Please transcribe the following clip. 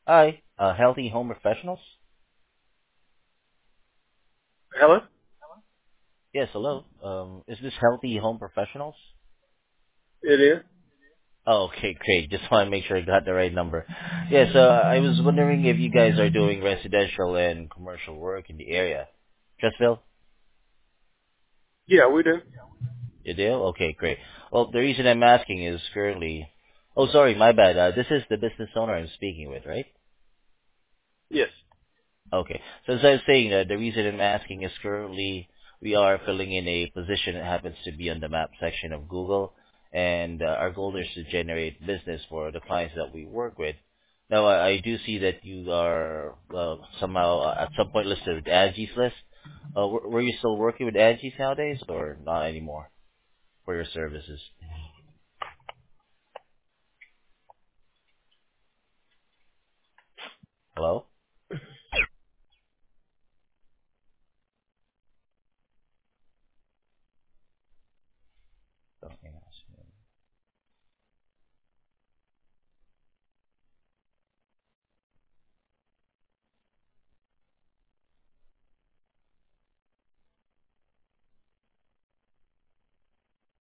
Hi, Healthy Home Professionals? Hello? Yes, hello. Is this Healthy Home Professionals? It is? Oh, okay, great. Just want to make sure I got the right number. Yes, I was wondering if you guys are doing residential and commercial work in the area. Trustville? Yeah, we do. You do? Okay, great. Well, the reason I'm asking is currently... Oh, sorry, my bad. This is the business owner I'm speaking with, right? Yes. Okay. So as I was saying, the reason I'm asking is currently we are filling in a position that happens to be on the map section of Google, and our goal is to generate business for the clients that we work with. Now, I do see that you are somehow at some point listed with Angie's List. Were you still working with Angie's nowadays, or not anymore for your services? Hello? Okay.